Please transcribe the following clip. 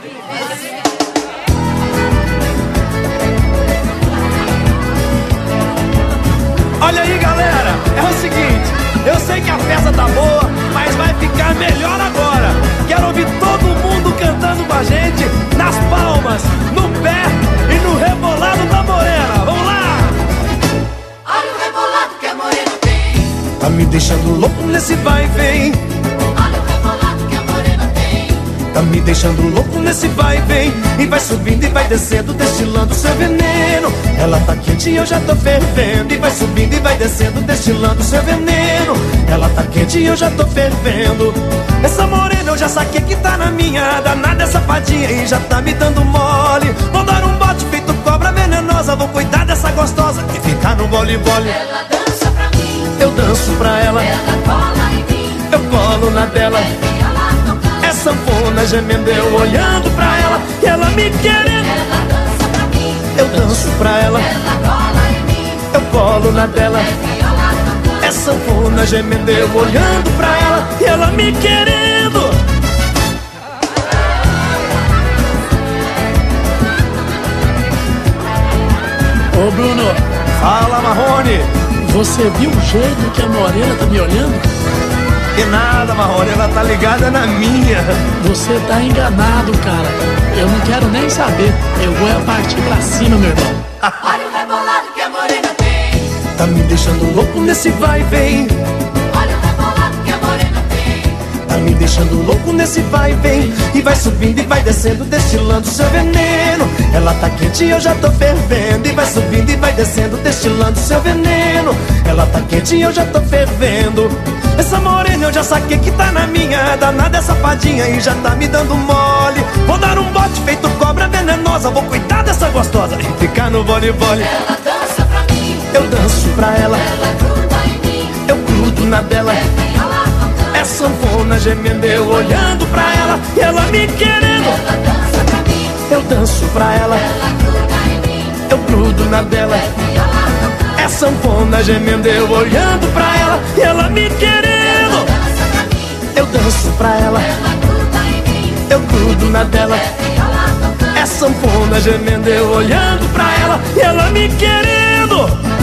Olha aí, galera, é o seguinte, eu sei que a festa tá boa, mas vai ficar melhor agora. Quero ouvir todo mundo cantando com a gente, nas palmas, no pé e no rebolado da morena. Vamos lá! Olha o rebolado que a morena tem. Tá me deixando louco nesse vai e vem. Olha o rebolado que a morena tem. Tá me deixando louco nesse vai e vem. E vai subindo e vai descendo, destilando seu veneno. Ela tá quente e eu já tô fervendo. E vai subindo e vai descendo, destilando seu veneno. Ela tá quente e eu já tô fervendo. Essa morena eu já saquei que tá na minha. Danada essa safadinha e já tá me dando mole. Vou dar um bote feito cobra venenosa. Vou cuidar dessa gostosa e ficar no vole-vole. Ela dança pra mim, eu danço pra ela. ela cola em mim, eu colo na dela. É sanfona gemendo, eu olhando pra ela e ela me querendo. Ela dança pra mim, eu danço pra ela. ela cola em mim, eu colo na dela. É sanfona gemendo, eu olhando pra ela e ela me querendo. Ô Bruno, fala Marrone. Você viu o jeito que a morena tá me olhando? Que nada, Marrone, ela tá ligada na minha. Você tá enganado, cara. Eu não quero nem saber. Eu vou partir pra cima, meu irmão. Olha o rebolado que a morena tem. Tá me deixando louco nesse vai e vem. Olha o rebolado que a morena tem. Tá me deixando louco nesse vai e vem. E vai subindo e vai descendo, destilando seu veneno. Ela tá quente e eu já tô fervendo. E vai subindo e vai descendo, destilando seu veneno. Ela tá quente e eu já tô fervendo. Essa morena eu já saquei que tá na minha. Danada essa safadinha e já tá me dando mole. Vou dar um bote feito cobra venenosa. Vou cuidar dessa gostosa e ficar no vole-vole. Ela dança pra mim, eu danço pra ela. ela gruda em mim, eu grudo na dela. É sanfona gemendo, eu olhando pra ela e ela me querendo. Ela dança pra mim, eu danço pra ela. ela gruda em mim, eu grudo na dela. É sanfona gemendo, eu olhando pra ela e ela me querendo. Eu danço pra ela, eu grudo na dela. É sanfona gemendo, eu olhando pra ela e ela me querendo.